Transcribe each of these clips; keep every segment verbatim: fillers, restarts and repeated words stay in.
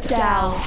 Gal.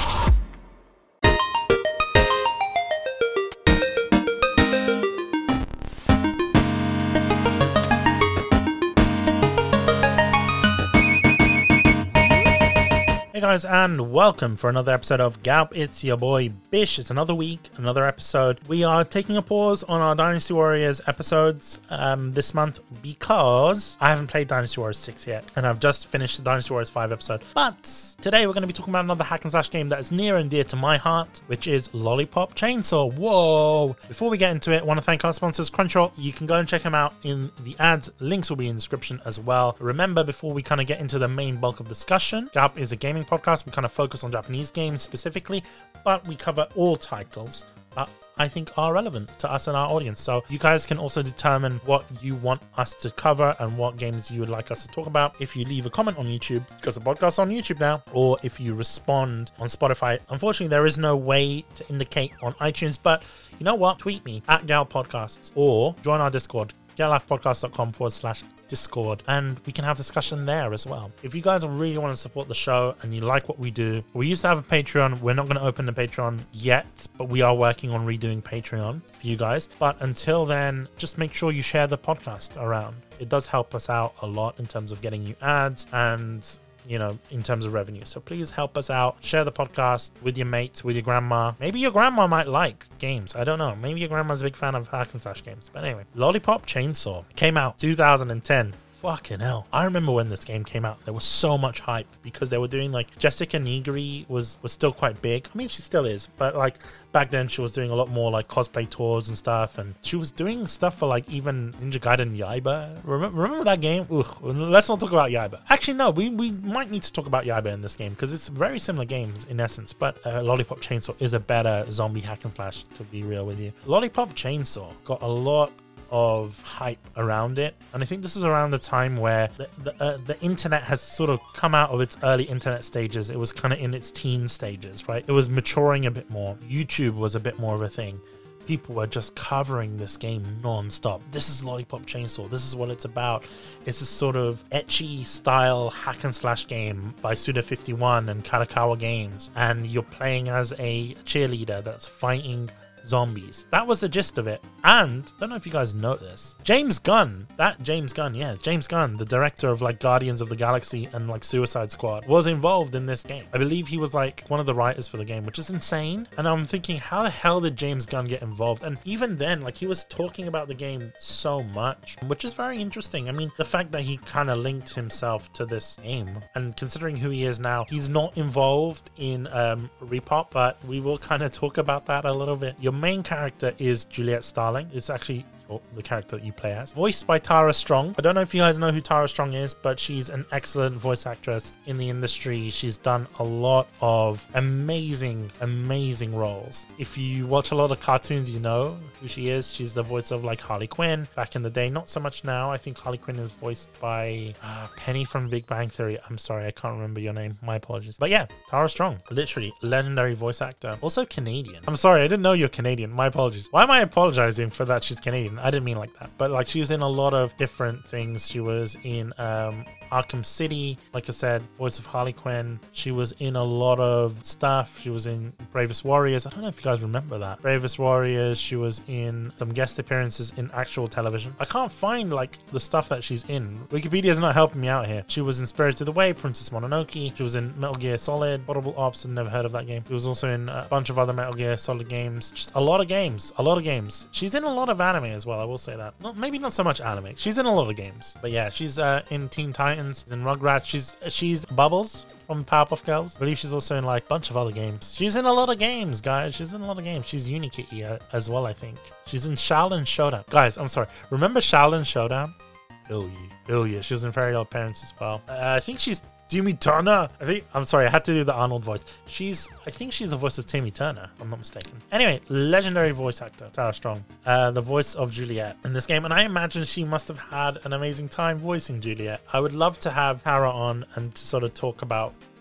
Hey guys, and welcome for another episode of Galp. It's your boy Bish. It's another week, another episode. We are taking a pause on our Dynasty Warriors episodes um, this month because I haven't played Dynasty Warriors six yet, and I've just finished the Dynasty Warriors five episode. But today we're going to be talking about another hack and slash game that is near and dear to my heart, which is Lollipop Chainsaw. Whoa! Before we get into it, I want to thank our sponsors, Crunchyroll. You can go and check them out in the ads. Links will be in the description as well. Remember, before we kind of get into the main bulk of discussion, Galp is a gaming podcast. We kind of focus on Japanese games specifically, but we cover all titles that I think are relevant to us and our audience. So you guys can also determine what you want us to cover and what games you would like us to talk about if you leave a comment on YouTube, because the podcast's on YouTube now, or if you respond on Spotify. Unfortunately, there is no way to indicate on iTunes, but you know what? Tweet me at Gal Podcasts or join our Discord, gallafpodcast.com forward slash Discord, and we can have discussion there as well. If you guys really want to support the show and you like what we do, we used to have a Patreon. We're not going to open the Patreon yet, but we are working on redoing Patreon for you guys. But until then, just make sure you share the podcast around. It does help us out a lot in terms of getting you ads and, you know, in terms of revenue. So please help us out. Share the podcast with your mates, with your grandma. Maybe your grandma might like games. I don't know. Maybe your grandma's a big fan of hack and slash games. But anyway, Lollipop Chainsaw came out two thousand ten. Fucking hell. I remember when this game came out, there was so much hype because they were doing like Jessica Nigri was was still quite big. I mean, she still is, but like back then she was doing a lot more like cosplay tours and stuff, and she was doing stuff for like even Ninja Gaiden Yaiba. Remember, remember that game? Ugh, let's not talk about Yaiba. Actually, no, we, we might need to talk about Yaiba in this game because it's very similar games in essence, but uh, Lollipop Chainsaw is a better zombie hack and slash, to be real with you. Lollipop Chainsaw got a lot of hype around it, and I think this was around the time where the the, uh, the internet has sort of come out of its early internet stages. It was kind of in its teen stages, right? It was maturing a bit more. YouTube was a bit more of a thing. People were just covering this game non-stop. This is Lollipop Chainsaw. This is what it's about. It's a sort of ecchi style hack and slash game by Suda fifty-one and Karakawa Games, and you're playing as a cheerleader that's fighting zombies. That was the gist of it. And I don't know if you guys know this, James Gunn, that James Gunn, yeah, James Gunn, the director of like Guardians of the Galaxy and like Suicide Squad, was involved in this game. I believe he was like one of the writers for the game, which is insane. And I'm thinking, how the hell did James Gunn get involved? And even then, like, he was talking about the game so much, which is very interesting. I mean, the fact that he kind of linked himself to this game, and considering who he is now, he's not involved in um Repop, but we will kind of talk about that a little bit. Your main character is Juliet Starling. It's actually the character that you play as, voiced by Tara Strong. I don't know if you guys know who Tara Strong is, but she's an excellent voice actress in the industry. She's done a lot of amazing, amazing roles. If you watch a lot of cartoons, you know who she is. She's the voice of like Harley Quinn back in the day. Not so much now. I think Harley Quinn is voiced by uh, Penny from Big Bang Theory. I'm sorry, I can't remember your name. My apologies. But yeah, Tara Strong, literally legendary voice actor. Also Canadian. I'm sorry, I didn't know you're Canadian. My apologies. Why am I apologizing for that? She's Canadian. I didn't mean like that, but like, she's in a lot of different things. She was in um Arkham City, like I said, voice of Harley Quinn. She was in a lot of stuff. She was in Bravest Warriors. I don't know if you guys remember that. Bravest Warriors. She was in some guest appearances in actual television. I can't find like the stuff that she's in. Wikipedia's not helping me out here. She was in Spirited Away, Princess Mononoke. She was in Metal Gear Solid, Portable Ops, and never heard of that game. She was also in a bunch of other Metal Gear Solid games. Just a lot of games. A lot of games. She's in a lot of anime as well, I will say that. Not, maybe not so much anime. She's in a lot of games. But yeah, she's uh, in Teen Titans, in Rugrats. She's she's Bubbles from Powerpuff Girls. I believe she's also in like a bunch of other games. She's in a lot of games, guys. She's in a lot of games. She's Unikitty uh, as well, I think. She's in Shaolin Showdown. Guys, I'm sorry. Remember Shaolin Showdown? Oh yeah. Oh yeah. She was in Fairy Tail Parents as well. Uh, I think she's Timmy Turner. I think, I'm sorry, I had to do the Arnold voice. She's, I think she's the voice of Timmy Turner, if I'm not mistaken. Anyway, legendary voice actor, Tara Strong, uh, the voice of Juliet in this game. And I imagine she must have had an amazing time voicing Juliet. I would love to have Tara on and to sort of talk about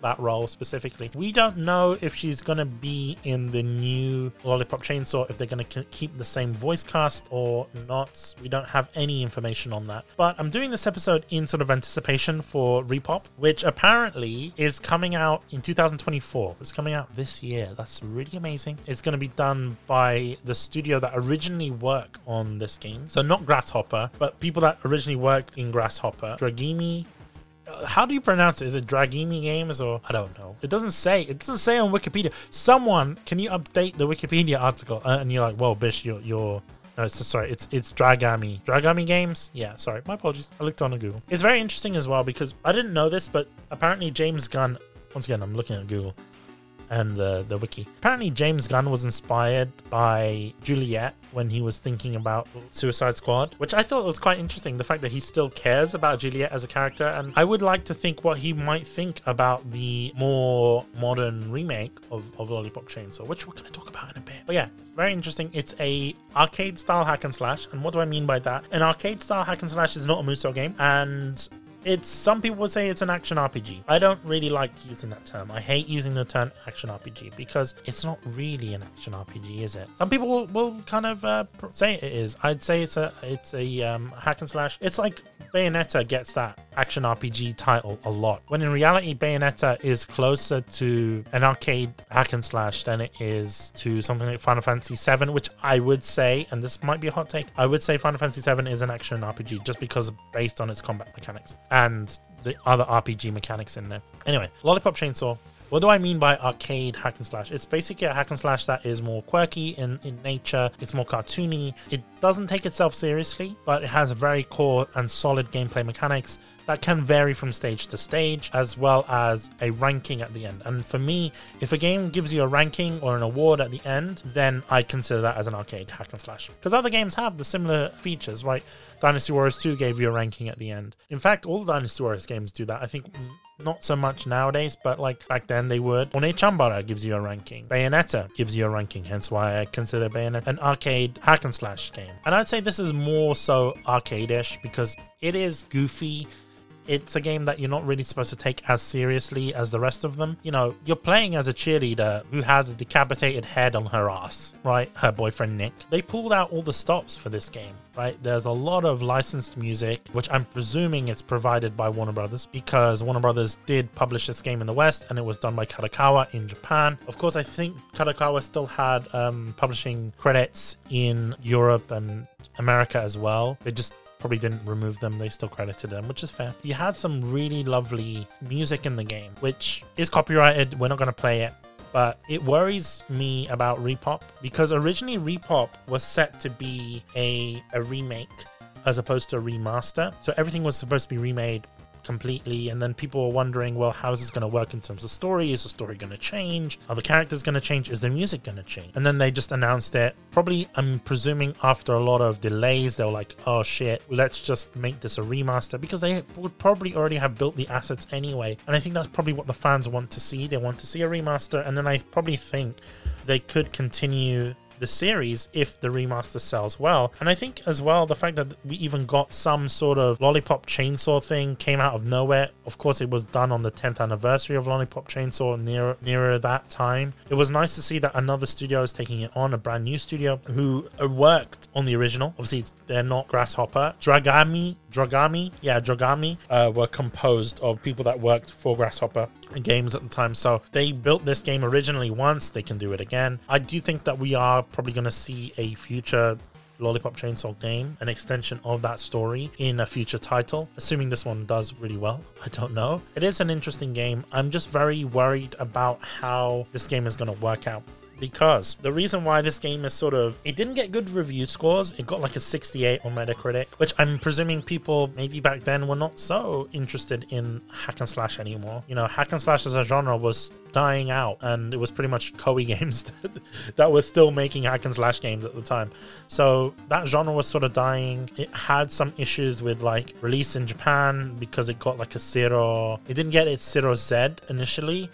that role specifically. We don't know if she's going to be in the new Lollipop Chainsaw, if they're going to keep the same voice cast or not. We don't have any information on that. But I'm doing this episode in sort of anticipation for Repop, which apparently is coming out in two thousand twenty-four. It's coming out this year. That's really amazing. It's going to be done by the studio that originally worked on this game. So not Grasshopper, but people that originally worked in Grasshopper. Dragimi. How do you pronounce it? Is it Dragimi Games or I don't know? It doesn't say. It doesn't say on Wikipedia. Someone, can you update the Wikipedia article? Uh, and you're like, whoa, Bish, you're you're. No, it's sorry. It's it's Dragami. Dragami Games. Yeah, sorry. My apologies. I looked on Google. It's very interesting as well because I didn't know this, but apparently James Gunn. Once again, I'm looking at Google and the the wiki. Apparently James Gunn was inspired by Juliet when he was thinking about Suicide Squad, which I thought was quite interesting, the fact that he still cares about Juliet as a character. And I would like to think what he might think about the more modern remake of, of Lollipop Chainsaw, which we're going to talk about in a bit. But yeah, it's very interesting. It's a arcade style hack and slash. And what do I mean by that? An arcade style hack and slash is not a Musou game, and it's, some people would say it's an action R P G. I don't really like using that term. I hate using the term action R P G because it's not really an action R P G, is it? Some people will, will kind of uh, say it is. I'd say it's a it's a um, hack and slash. It's like Bayonetta gets that action R P G title a lot, when in reality Bayonetta is closer to an arcade hack and slash than it is to something like Final Fantasy seven, which I would say, and this might be a hot take, I would say Final Fantasy seven is an action R P G just because based on its combat mechanics and the other R P G mechanics in there. Anyway, Lollipop Chainsaw. What do I mean by arcade hack and slash? It's basically a hack and slash that is more quirky in, in nature. It's more cartoony. It doesn't take itself seriously, but it has very core and solid gameplay mechanics that can vary from stage to stage, as well as a ranking at the end. And for me, if a game gives you a ranking or an award at the end, then I consider that as an arcade hack and slash. Because other games have the similar features, right? Dynasty Warriors two gave you a ranking at the end. In fact, all the Dynasty Warriors games do that. I think not so much nowadays, but like back then they would. One Chambara gives you a ranking. Bayonetta gives you a ranking, hence why I consider Bayonetta an arcade hack and slash game. And I'd say this is more so arcade-ish because it is goofy. It's a game that you're not really supposed to take as seriously as the rest of them. You know, you're playing as a cheerleader who has a decapitated head on her ass, right? Her boyfriend, Nick. They pulled out all the stops for this game, right? There's a lot of licensed music, which I'm presuming is provided by Warner Brothers because Warner Brothers did publish this game in the West and it was done by Kadokawa in Japan. Of course, I think Kadokawa still had um, publishing credits in Europe and America as well. They just probably didn't remove them. They still credited them, which is fair. You had some really lovely music in the game, which is copyrighted. We're not going to play it, but it worries me about Repop because originally Repop was set to be a, a remake as opposed to a remaster. So everything was supposed to be remade completely, and then people were wondering, well, how is this going to work in terms of story? Is the story going to change? Are the characters going to change? Is the music going to change? And then they just announced it. Probably, I'm presuming after a lot of delays, they were like, oh shit, let's just make this a remaster, because they would probably already have built the assets anyway. And I think that's probably what the fans want to see. They want to see a remaster, and then I probably think they could continue the series if the remaster sells well. And I think as well, the fact that we even got some sort of Lollipop Chainsaw thing came out of nowhere. Of course, it was done on the tenth anniversary of Lollipop Chainsaw, near nearer that time. It was nice to see that another studio is taking it on, a brand new studio who worked on the original. Obviously, they're not Grasshopper. Dragami, Dragami, yeah, Dragami uh, were composed of people that worked for Grasshopper games at the time. So they built this game originally once, they can do it again. I do think that we are probably going to see a future Lollipop Chainsaw game, an extension of that story in a future title, assuming this one does really well. I don't know. It is an interesting game. I'm just very worried about how this game is going to work out, because the reason why this game is sort of, it didn't get good review scores. It got like a sixty-eight on Metacritic, which I'm presuming people maybe back then were not so interested in hack and slash anymore. You know, hack and slash as a genre was dying out, and it was pretty much Koei Games that, that was still making hack and slash games at the time. So that genre was sort of dying. It had some issues with like release in Japan because it got like a zero. It didn't get its zero Z initially.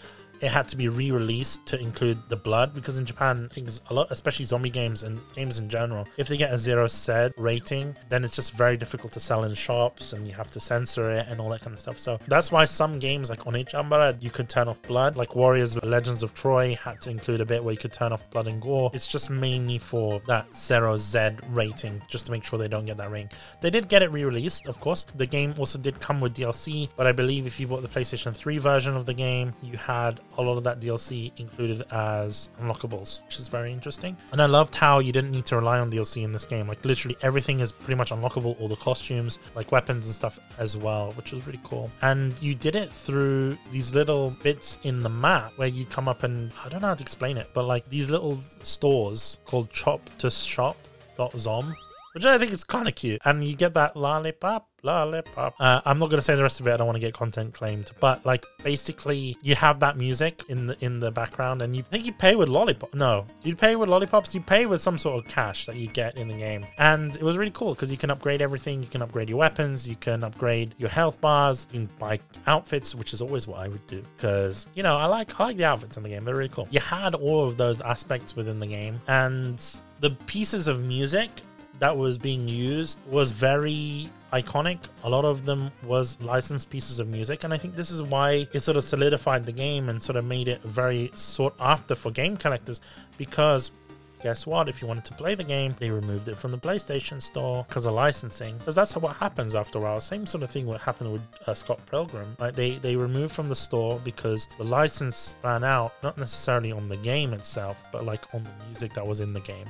it had to be re-released to include the blood, because in Japan, things a lot, especially zombie games and games in general, if they get a zero said rating, then it's just very difficult to sell in shops and you have to censor it and all that kind of stuff. So that's why some games like Onechambara, you could turn off blood. Like Warriors Legends of Troy had to include a bit where you could turn off blood and gore. It's just mainly for that zero Z rating, just to make sure they don't get that rating. They did get it re-released, of course. The game also did come with D L C, but I believe if you bought the PlayStation three version of the game, you had a lot of that D L C included as unlockables, which is very interesting. And I loved how you didn't need to rely on D L C in this game. Like literally everything is pretty much unlockable, all the costumes, like weapons and stuff as well, which was really cool. And you did it through these little bits in the map where you come up and, I don't know how to explain it, but like these little stores called chop to shop dot zom, which I think is kind of cute. And you get that lollipop, lollipop. Uh, I'm not going to say the rest of it. I don't want to get content claimed. But like basically you have that music in the in the background, and you I think you pay with lollipop. No, you pay with lollipops. You pay with some sort of cash that you get in the game. And it was really cool because you can upgrade everything. You can upgrade your weapons. You can upgrade your health bars. You can buy outfits, which is always what I would do because, you know, I like I like the outfits in the game. They're really cool. You had all of those aspects within the game, and the pieces of music that was being used was very iconic. A lot of them was licensed pieces of music, and I think this is why it sort of solidified the game and sort of made it very sought after for game collectors, because guess what? If you wanted to play the game, they removed it from the PlayStation Store because of licensing. Because that's what happens after a while. Same sort of thing what happened with uh, Scott Pilgrim. Right? They they removed from the store because the license ran out, not necessarily on the game itself, but like on the music that was in the game.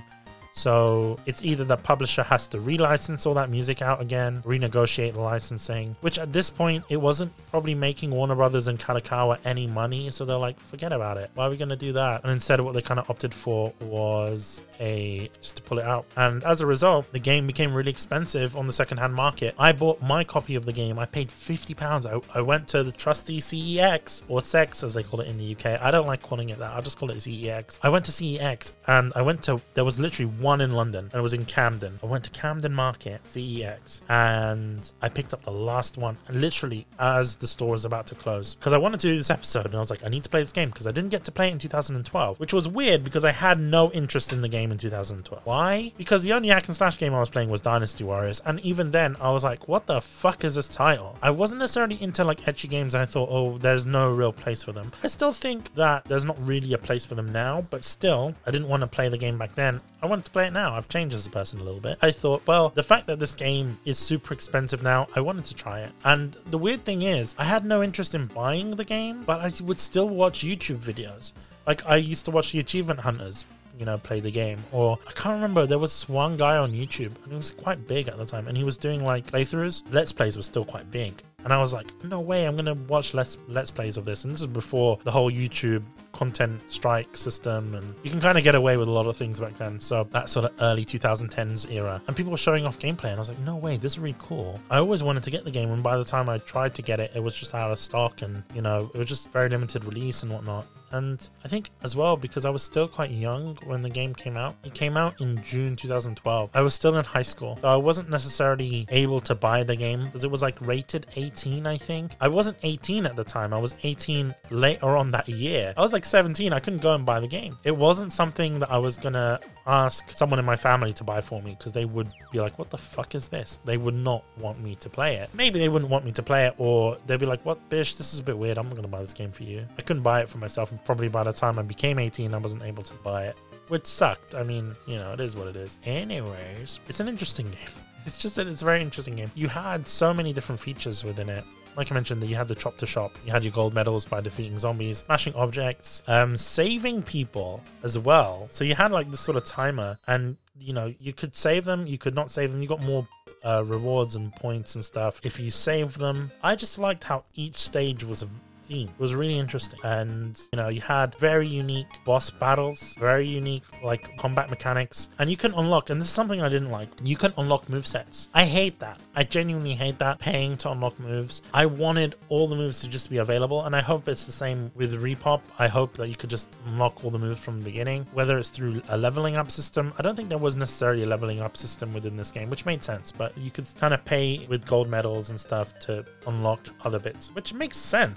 So it's either the publisher has to relicense all that music out again, renegotiate the licensing, which at this point, it wasn't probably making Warner Brothers and Kadokawa any money. So they're like, forget about it. Why are we going to do that? And instead what they kind of opted for was a just to pull it out. And as a result, the game became really expensive on the secondhand market. I bought my copy of the game. I paid fifty pounds. I, I went to the trusty C E X, or Sex as they call it in the U K. I don't like calling it that. I'll just call it C E X. I went to C E X and I went to, there was literally one in London and it was in Camden. I went to Camden Market, C E X, and I picked up the last one literally as the store was about to close, because I wanted to do this episode and I was like, I need to play this game because I didn't get to play it in two thousand twelve, which was weird because I had no interest in the game in two thousand twelve. Why? Because the only hack and slash game I was playing was Dynasty Warriors, and even then I was like, what the fuck is this title? I wasn't necessarily into like ecchi games, and I thought, oh, there's no real place for them. I still think that there's not really a place for them now, but still, I didn't want to play the game back then. I wanted to play it now. I've changed as a person a little bit. I thought, well, the fact that this game is super expensive now, I wanted to try it. And the weird thing is, I had no interest in buying the game, but I would still watch YouTube videos. Like, I used to watch the Achievement Hunters, you know, play the game. Or I can't remember, there was one guy on YouTube, and he was quite big at the time, and he was doing like playthroughs. Let's Plays was still quite big. And I was like, no way, I'm going to watch Let's, Let's Plays of this. And this is before the whole YouTube content strike system, and you can kind of get away with a lot of things back then. So that sort of early twenty tens era, and people were showing off gameplay, and I was like, no way, this is really cool. I always wanted to get the game, and by the time I tried to get it, it was just out of stock, and you know, it was just very limited release and whatnot. And I think as well, because I was still quite young when the game came out, it came out in June two thousand twelve. I was still in high school, so I wasn't necessarily able to buy the game because it was like rated eighteen, I think. I wasn't eighteen at the time. I was eighteen later on that year. I was like seventeen. I couldn't go and buy the game. It wasn't something that I was gonna ask someone in my family to buy for me, because they would be like, what the fuck is this? They would not want me to play it. Maybe they wouldn't want me to play it, or they'd be like, what, Bish, this is a bit weird. I'm not gonna buy this game for you. I couldn't buy it for myself, and probably by the time I became eighteen, I wasn't able to buy it, which sucked. I mean, you know, it is what it is. Anyways, it's an interesting game. It's just that it's a very interesting game. You had so many different features within it. Like I mentioned, that you had the chop to shop, you had your gold medals by defeating zombies, smashing objects, um, saving people as well. So you had like this sort of timer, and you know, you could save them, you could not save them. You got more uh, rewards and points and stuff if you save them. I just liked how each stage was a theme. It was really interesting, and you know, you had very unique boss battles, very unique like combat mechanics, and you can unlock, and this is something I didn't like, you can unlock movesets. I hate that. I genuinely hate that, paying to unlock moves. I wanted all the moves to just be available, and I hope it's the same with Repop. I hope that you could just unlock all the moves from the beginning, whether it's through a leveling up system. I don't think there was necessarily a leveling up system within this game, which made sense, but you could kind of pay with gold medals and stuff to unlock other bits, which makes sense. I mean, other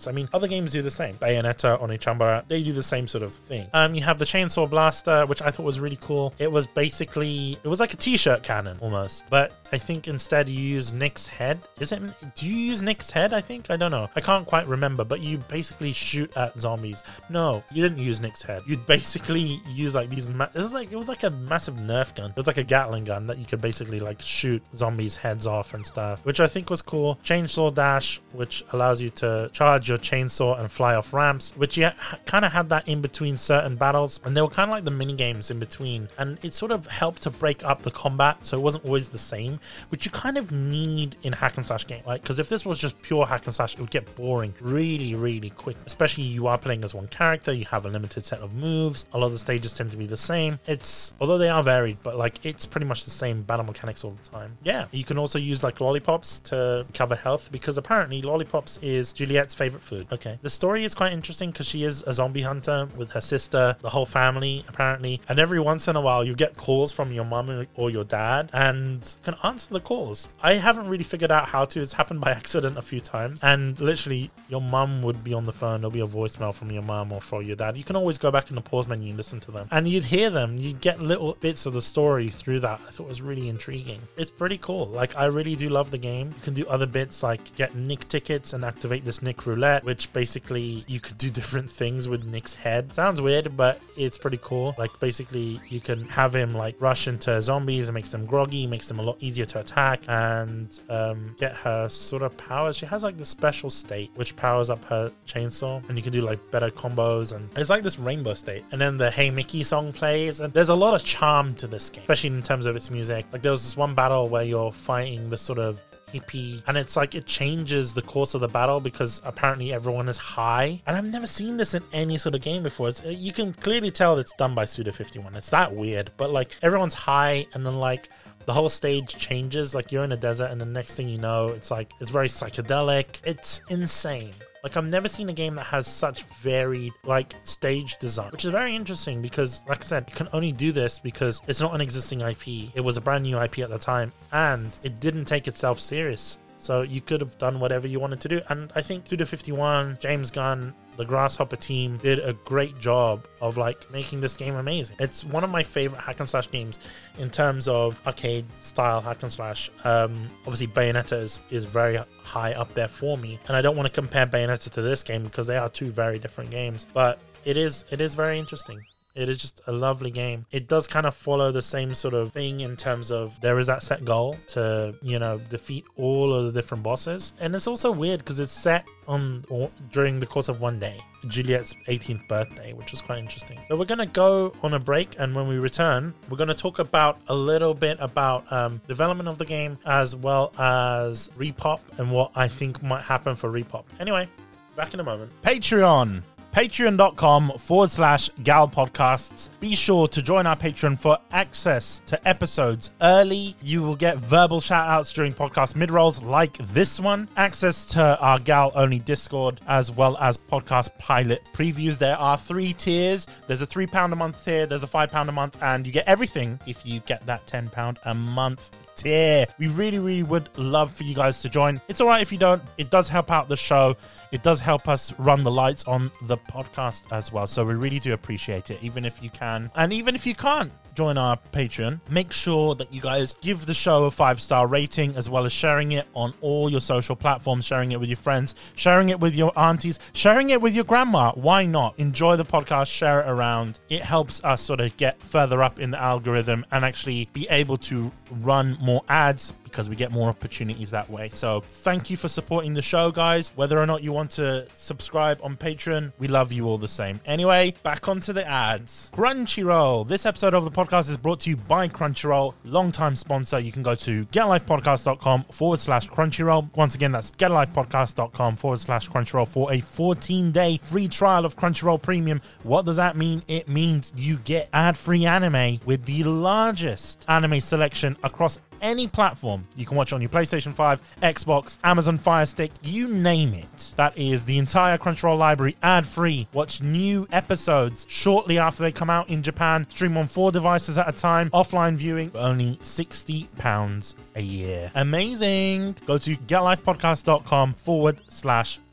other games do the same. Bayonetta, Onechambara, they do the same sort of thing. Um, you have the Chainsaw Blaster, which I thought was really cool. It was basically, it was like a t-shirt cannon almost, but I think instead you use Nick's head. Is it, do you use Nick's head? I think, I don't know. I can't quite remember, but you basically shoot at zombies. No, you didn't use Nick's head. You'd basically use like these, ma- it was like, it was like a massive Nerf gun. It was like a Gatling gun that you could basically like shoot zombies' heads off and stuff, which I think was cool. Chainsaw Dash, which allows you to charge your chainsaw and fly off ramps, which you ha- kind of had that in between certain battles, and they were kind of like the mini games in between, and it sort of helped to break up the combat so it wasn't always the same, which you kind of need in hack and slash game, right? Because if this was just pure hack and slash, it would get boring really, really quick, especially you are playing as one character, you have a limited set of moves, a lot of the stages tend to be the same. It's, although they are varied, but like it's pretty much the same battle mechanics all the time. Yeah, you can also use like lollipops to cover health, because apparently lollipops is Juliet's favorite food. Okay, the story is quite interesting because she is a zombie hunter with her sister, the whole family apparently, and every once in a while you get calls from your mum or your dad and can answer the calls. I haven't really figured out how to. It's happened by accident a few times, and literally your mum would be on the phone, there'll be a voicemail from your mum or from your dad. You can always go back in the pause menu and listen to them, and you'd hear them, you'd get little bits of the story through that. I thought it was really intriguing. It's pretty cool. Like, I really do love the game. You can do other bits like get Nick tickets and activate this Nick roulette, which basically you could do different things with Nick's head. Sounds weird, but it's pretty cool. Like, basically you can have him like rush into zombies and makes them groggy, makes them a lot easier to attack, and um, get her sort of powers. She has like the special state which powers up her chainsaw, and you can do like better combos, and it's like this rainbow state. And then the Hey Mickey song plays, and there's a lot of charm to this game, especially in terms of its music. Like, there was this one battle where you're fighting this sort of hippie, and it's like it changes the course of the battle because apparently everyone is high, and I've never seen this in any sort of game before. It's, you can clearly tell it's done by Suda fifty-one. It's that weird, but like everyone's high, and then like the whole stage changes. Like, you're in a desert, and the next thing you know, it's like it's very psychedelic. It's insane. Like, I've never seen a game that has such varied, like, stage design, which is very interesting because, like I said, you can only do this because it's not an existing I P. It was a brand new I P at the time, and it didn't take itself serious. So you could have done whatever you wanted to do. And I think Suda fifty-one, James Gunn, the Grasshopper team did a great job of like making this game amazing. It's one of my favorite hack and slash games in terms of arcade style hack and slash. Um, obviously Bayonetta is, is very high up there for me, and I don't want to compare Bayonetta to this game because they are two very different games, but it is it is very interesting. It is just a lovely game. It does kind of follow the same sort of thing in terms of there is that set goal to, you know, defeat all of the different bosses. And it's also weird because it's set on or during the course of one day, Juliet's eighteenth birthday, which is quite interesting. So we're going to go on a break, and when we return, we're going to talk about a little bit about um, development of the game as well as Repop and what I think might happen for Repop. Anyway, back in a moment. Patreon. Patreon.com forward slash Gal Podcasts. Be sure to join our Patreon for access to episodes early. You will get verbal shout outs during podcast mid-rolls like this one, access to our Gal only Discord, as well as podcast pilot previews. There are three tiers. There's a three pound a month tier, there's a five pound a month, and you get everything if you get that ten pound a month tier. We really, really would love for you guys to join. It's all right if you don't. It does help out the show. It does help us run the lights on the podcast as well. So we really do appreciate it, even if you can. And even if you can't join our Patreon, make sure that you guys give the show a five-star rating, as well as sharing it on all your social platforms, sharing it with your friends, sharing it with your aunties, sharing it with your grandma. Why not? Enjoy the podcast, share it around. It helps us sort of get further up in the algorithm and actually be able to run more ads, because we get more opportunities that way. So thank you for supporting the show, guys. Whether or not you want to subscribe on Patreon, we love you all the same. Anyway, back onto the ads. Crunchyroll. This episode of the podcast is brought to you by Crunchyroll, longtime sponsor. You can go to getalifepodcast.com forward slash Crunchyroll. Once again, that's getalifepodcast.com forward slash Crunchyroll for a fourteen day free trial of Crunchyroll Premium. What does that mean? It means you get ad-free anime with the largest anime selection across any platform. You can watch on your PlayStation five, Xbox, Amazon Fire Stick, you name it. That is the entire Crunchyroll library ad-free. Watch new episodes shortly after they come out in Japan. Stream on four devices at a time. Offline viewing for only sixty pounds a year. Amazing. Go to getalifepodcast.com forward slash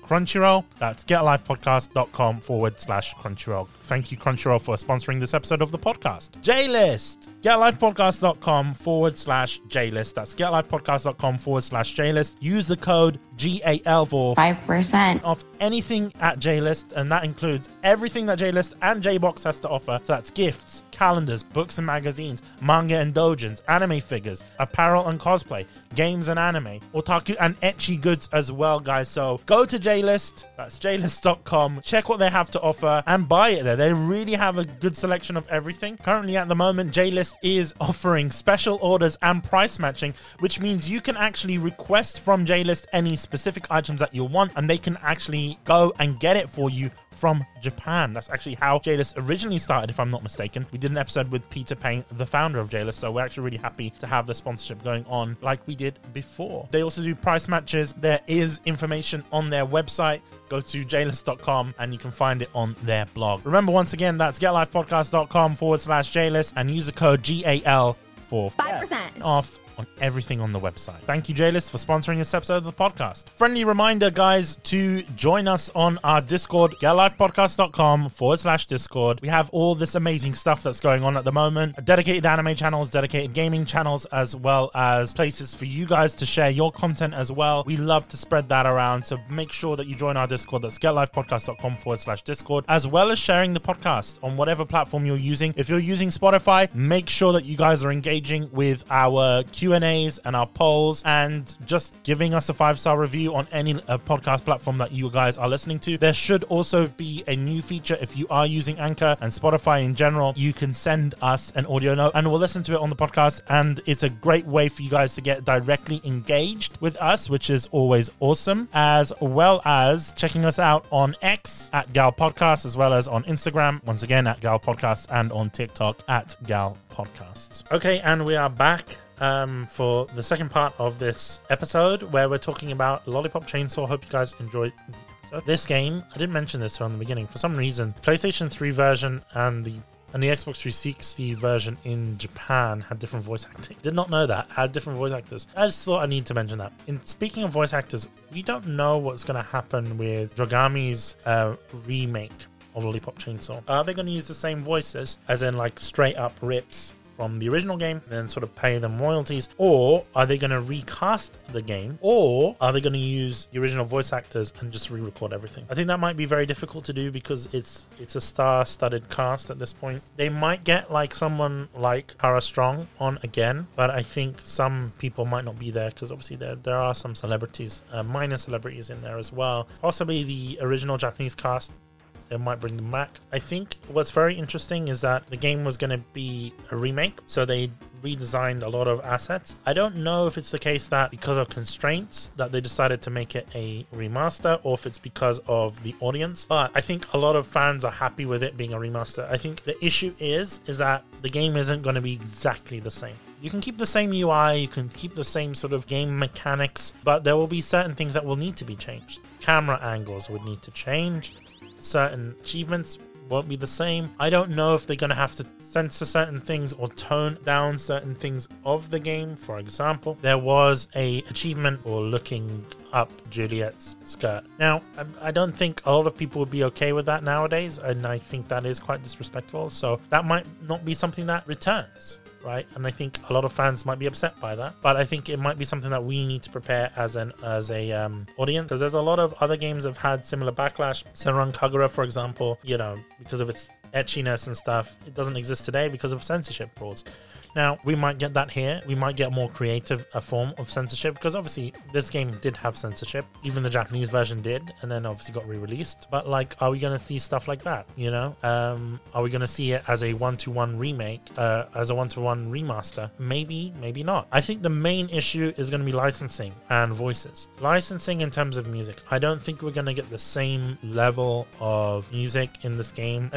Crunchyroll. That's getalifepodcast.com forward slash Crunchyroll. Thank you, Crunchyroll, for sponsoring this episode of the podcast. J-List. getalifepodcast.com forward slash J-List. That's getalifepodcast.com forward slash J-List. Use the code G A L for five percent off anything at J-List, and that includes everything that J-List and J-Box has to offer. So that's gifts, calendars, books and magazines, manga and doujins, anime figures, apparel and cosplay, games and anime, otaku and ecchi goods as well, guys. So go to J-List, that's J list dot com, check what they have to offer and buy it there. They really have a good selection of everything. Currently at the moment, J-List is offering special orders and price matching, which means you can actually request from J-List any specific items that you want, and they can actually go and get it for you from Japan. That's actually how J-List originally started, if I'm not mistaken. We did an episode with Peter Payne, the founder of J-List, so we're actually really happy to have the sponsorship going on like we did before. They also do price matches. There is information on their website. Go to J list dot com and you can find it on their blog. Remember, once again, that's getalifepodcast.com forward slash J-List and use the code G A L for five percent off on everything on the website. Thank you, J-List, for sponsoring this episode of the podcast. Friendly reminder, guys, to join us on our Discord, getalifepodcast.com forward slash Discord. We have all this amazing stuff that's going on at the moment. Dedicated anime channels, dedicated gaming channels, as well as places for you guys to share your content as well. We love to spread that around, so make sure that you join our Discord. That's getalifepodcast.com forward slash Discord, as well as sharing the podcast on whatever platform you're using. If you're using Spotify, make sure that you guys are engaging with our Q and A's and our polls and just giving us a five-star review on any uh, podcast platform that you guys are listening to. There should also be a new feature if you are using Anchor and Spotify in general. You can send us an audio note and we'll listen to it on the podcast, and it's a great way for you guys to get directly engaged with us, which is always awesome, as well as checking us out on X at Gal Podcast, as well as on Instagram, once again at Gal Podcast, and on TikTok at Gal Podcasts. Okay, and we are back um for the second part of this episode, where we're talking about Lollipop Chainsaw. Hope you guys enjoyed the episode. This game, I didn't mention this from the beginning, for some reason PlayStation three version and the and the Xbox three sixty version in Japan had different voice acting. Did not know that. Had different voice actors. I just thought I need to mention that. In speaking of voice actors, we don't know what's going to happen with Drogami's uh, remake of Lollipop Chainsaw. Are they going to use the same voices, as in like straight up rips from the original game and then sort of pay them royalties, or are they going to recast the game, or are they going to use the original voice actors and just re-record everything? I think that might be very difficult to do because it's it's a star-studded cast at this point. They might get like someone like Tara Strong on again, but I think some people might not be there because obviously there there are some celebrities, uh, minor celebrities in there as well. Possibly the original Japanese cast, they might bring them back. I think what's very interesting is that the game was going to be a remake, so they redesigned a lot of assets. I don't know if it's the case that because of constraints that they decided to make it a remaster, or if it's because of the audience, but I think a lot of fans are happy with it being a remaster. I think the issue is is that the game isn't going to be exactly the same. You can keep the same U I, you can keep the same sort of game mechanics, but there will be certain things that will need to be changed. Camera angles would need to change. Certain achievements won't be the same. I don't know if they're going to have to censor certain things or tone down certain things of the game. For example, there was a achievement for looking up Juliet's skirt. Now, I, I don't think a lot of people would be okay with that nowadays, and I think that is quite disrespectful. So that might not be something that returns, right? And I think a lot of fans might be upset by that, but I think it might be something that we need to prepare as an as a um, audience, because there's a lot of other games that have had similar backlash. Senran Kagura, for example, you know, because of its etchiness and stuff, it doesn't exist today because of censorship rules. Now, we might get that here. We might get more creative a form of censorship, because obviously this game did have censorship. Even the Japanese version did, and then obviously got re-released. But like, are we going to see stuff like that? You know, um, are we going to see it as a one-to-one remake, uh, as a one-to-one remaster? Maybe, maybe not. I think the main issue is going to be licensing and voices. Licensing in terms of music. I don't think we're going to get the same level of music in this game. I mean, the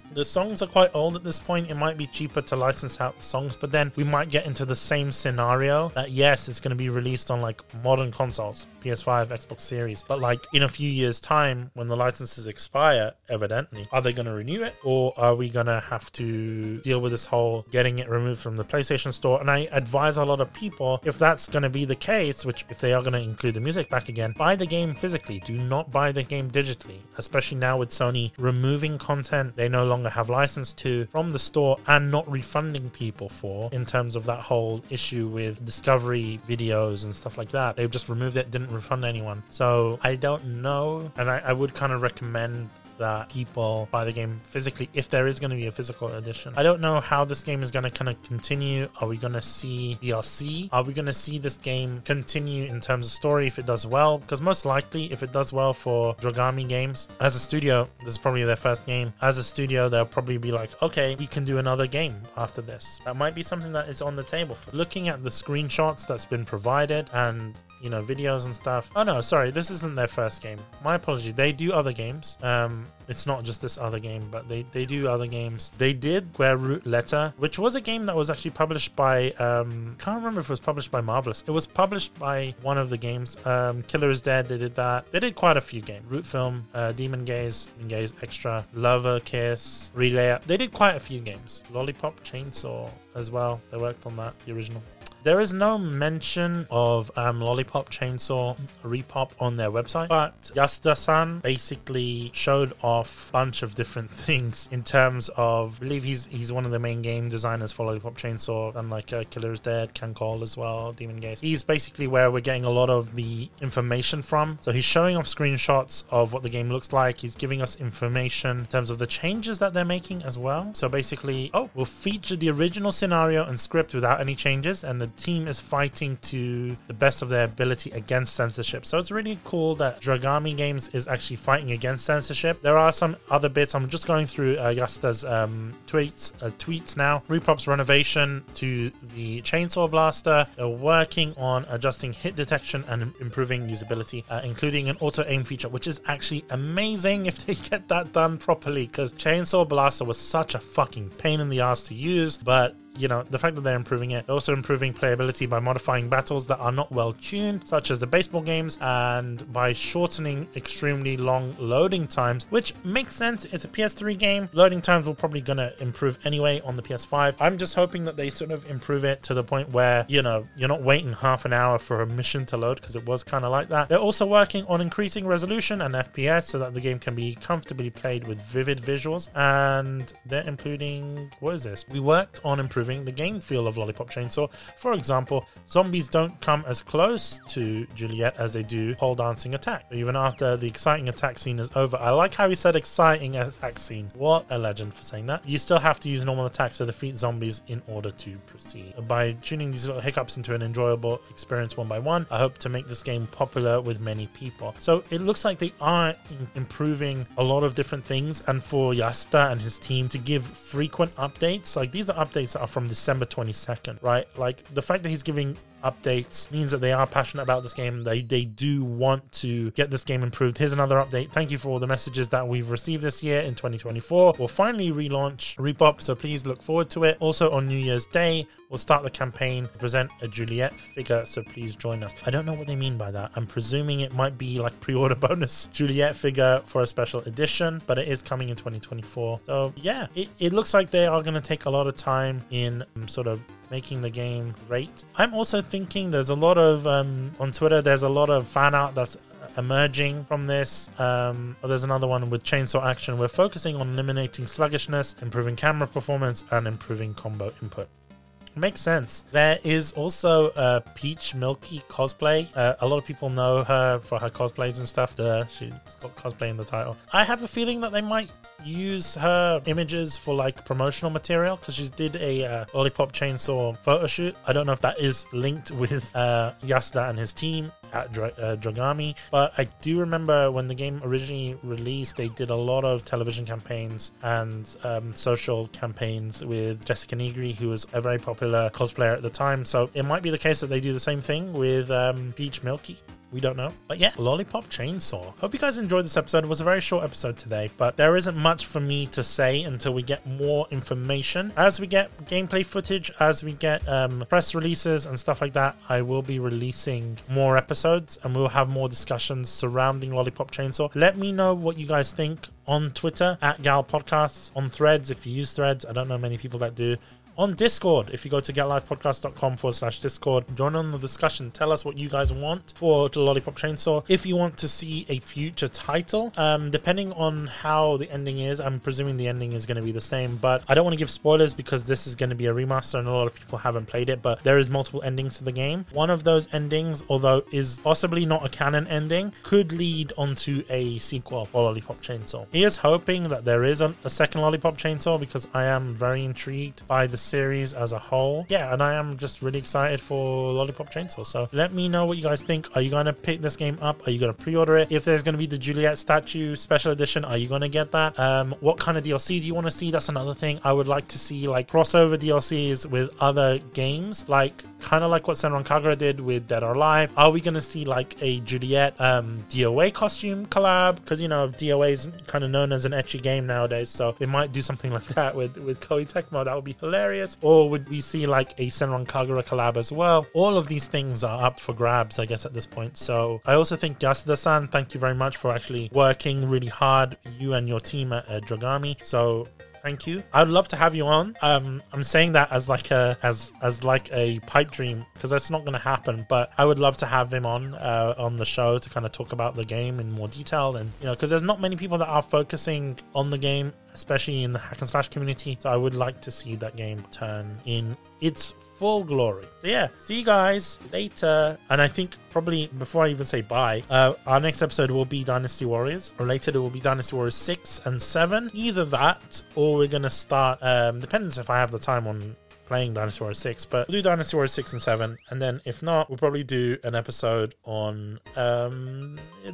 The songs are quite old at this point. It might be cheaper to license out the songs, but then we might get into the same scenario that yes, it's going to be released on like modern consoles, P S five, Xbox Series, but like in a few years time when the licenses expire, evidently, are they going to renew it, or are we going to have to deal with this whole getting it removed from the PlayStation Store? And I advise a lot of people, if that's going to be the case, which if they are going to include the music back again, buy the game physically. Do not buy the game digitally, especially now with Sony removing content they no longer have license to from the store and not refunding people for, in terms of that whole issue with Discovery videos and stuff like that. They've just removed it, didn't refund anyone. So I don't know, and I, I would kind of recommend that people buy the game physically if there is going to be a physical edition. I don't know how this game is going to kind of continue. Are we going to see D L C? Are we going to see this game continue in terms of story if it does well? Because most likely, if it does well for Dragami Games, as a studio, this is probably their first game. As a studio, they'll probably be like, okay, we can do another game after this. That might be something that is on the table. For looking at the screenshots that's been provided and, you know, videos and stuff. Oh no, sorry, this isn't their first game. My apology. They do other games. Um, it's not just this other game, but they, they do other games. They did Guerroot Letter, which was a game that was actually published by, um, can't remember if it was published by Marvelous. It was published by one of the games. Um, Killer is Dead, they did that. They did quite a few games. Root Film, uh, Demon Gaze, Demon Gaze Extra, Lover Kiss, Relay. They did quite a few games. Lollipop Chainsaw as well. They worked on that, the original. There is no mention of um, Lollipop Chainsaw Repop on their website, but Yasuda-san basically showed off a bunch of different things in terms of, I believe he's he's one of the main game designers for Lollipop Chainsaw, and like uh, Killer is Dead, Can Call as well, Demon Gaze. He's basically where we're getting a lot of the information from. So he's showing off screenshots of what the game looks like. He's giving us information in terms of the changes that they're making as well. So basically, oh, we'll feature the original scenario and script without any changes, and the team is fighting to the best of their ability against censorship. So it's really cool that Dragami Games is actually fighting against censorship. There are some other bits. I'm just going through uh, Yasuda's um, tweets, uh, tweets now. Repop's renovation to the Chainsaw Blaster. They're working on adjusting hit detection and improving usability, uh, including an auto aim feature, which is actually amazing if they get that done properly, because Chainsaw Blaster was such a fucking pain in the ass to use. But you know, the fact that they're improving it, they're also improving playability by modifying battles that are not well tuned, such as the baseball games, and by shortening extremely long loading times, which makes sense. It's a P S three game. Loading times will probably gonna improve anyway on the P S five. I'm just hoping that they sort of improve it to the point where, you know, you're not waiting half an hour for a mission to load, because it was kind of like that. They're also working on increasing resolution and F P S so that the game can be comfortably played with vivid visuals, and they're including, what is this? We worked on improving the game feel of Lollipop Chainsaw. For example, zombies don't come as close to Juliet as they do pole dancing attack, even after the exciting attack scene is over. I like how he said exciting attack scene. What a legend for saying that. You still have to use normal attacks to defeat zombies in order to proceed. By tuning these little hiccups into an enjoyable experience one by one, I hope to make this game popular with many people. So it looks like they are improving a lot of different things, and for Yasuda and his team to give frequent updates, like these are updates that are from December twenty-second, right? Like the fact that he's giving updates means that they are passionate about this game. They they do want to get this game improved. Here's another update. Thank you for all the messages that we've received this year in twenty twenty-four. We'll finally relaunch Repop, so please look forward to it. Also on New Year's Day, we'll start the campaign to present a Juliet figure, so please join us. I don't know what they mean by that. I'm presuming it might be like pre-order bonus Juliet figure for a special edition, but it is coming in twenty twenty-four. So yeah, it, it looks like they are going to take a lot of time in um, sort of making the game great. I'm also thinking there's a lot of, um, on Twitter, there's a lot of fan art that's emerging from this. Um, there's another one with Chainsaw Action. We're focusing on eliminating sluggishness, improving camera performance, and improving combo input. Makes sense. There is also a Peach Milky cosplay. Uh, a lot of people know her for her cosplays and stuff. Duh, she's got cosplay in the title. I have a feeling that they might use her images for like promotional material, because she did a uh, Lollipop Chainsaw photo shoot. I don't know if that is linked with uh, Yasuda and his team at Dra- uh, Dragami, but I do remember when the game originally released, they did a lot of television campaigns and um, social campaigns with Jessica Nigri, who was a very popular cosplayer at the time. So it might be the case that they do the same thing with um, Peach Milky. We don't know. But yeah, Lollipop Chainsaw. Hope you guys enjoyed this episode. It was a very short episode today, but there isn't much for me to say until we get more information. As we get gameplay footage, as we get um, press releases and stuff like that, I will be releasing more episodes and we'll have more discussions surrounding Lollipop Chainsaw. Let me know what you guys think on Twitter at Gal Podcasts, on Threads if you use Threads. I don't know many people that do. On Discord, if you go to getlifepodcast.com forward slash Discord, join on the discussion. Tell us what you guys want for the Lollipop Chainsaw. If you want to see a future title, um, depending on how the ending is, I'm presuming the ending is going to be the same, but I don't want to give spoilers because this is going to be a remaster and a lot of people haven't played it, but there is multiple endings to the game. One of those endings, although is possibly not a canon ending, could lead onto a sequel for Lollipop Chainsaw. He is hoping that there is a, a second Lollipop Chainsaw because I am very intrigued by the series as a whole. Yeah, and I am just really excited for Lollipop Chainsaw. So let me know what you guys think. Are you going to pick this game up? Are you going to pre-order it? If there's going to be the Juliet statue special edition, are you going to get that? Um, what kind of D L C do you want to see? That's another thing. I would like to see like crossover D L Cs with other games, like kind of like what Senran Kagura did with Dead or Alive. Are we going to see like a Juliet um, D O A costume collab? Because, you know, D O A is kind of known as an ecchi game nowadays, so they might do something like that with, with Koei Tecmo. That would be hilarious. Or would we see like a Senran Kagura collab as well? All of these things are up for grabs, I guess, at this point. So I also think Yasuda-san, thank you very much for actually working really hard, you and your team at uh, Dragami. So thank you. I'd love to have you on. Um, I'm saying that as like a as as like a pipe dream because that's not going to happen. But I would love to have him on uh, on the show to kind of talk about the game in more detail, and you know, because there's not many people that are focusing on the game, especially in the hack and slash community. So I would like to see that game turn in its full glory. So yeah, see you guys later. And I think probably before I even say bye, uh, our next episode will be Dynasty Warriors. Or later it will be Dynasty Warriors six and seven. Either that or we're going to start, um, depends if I have the time on playing Dynasty Warriors six, but we'll do Dynasty Warriors six and seven, and then if not, we'll probably do an episode on um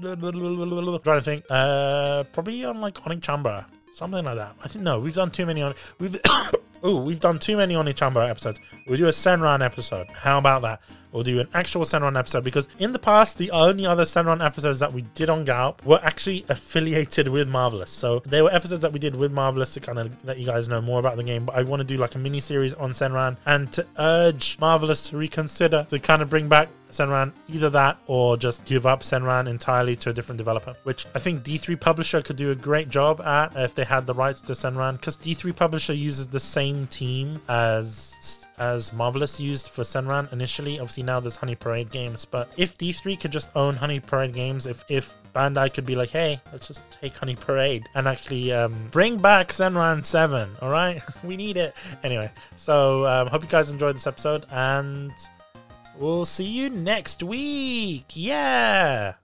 I'm trying to think uh probably on like Onichambara, something like that. I think no, we've done too many on we've oh we've done too many Onichambara episodes. We'll do a Senran episode. How about that? We'll do an actual Senran episode, because in the past, the only other Senran episodes that we did on Galp were actually affiliated with Marvelous. So they were episodes that we did with Marvelous to kind of let you guys know more about the game. But I want to do like a mini series on Senran and to urge Marvelous to reconsider to kind of bring back Senran, either that or just give up Senran entirely to a different developer, which I think D three Publisher could do a great job at if they had the rights to Senran, because D three Publisher uses the same team as as Marvelous used for Senran initially. Obviously now there's Honey Parade Games, but if D three could just own Honey Parade Games, if if Bandai could be like, hey, let's just take Honey Parade and actually um, bring back Senran seven, all right? We need it. Anyway, so um, hope you guys enjoyed this episode, and we'll see you next week. Yeah.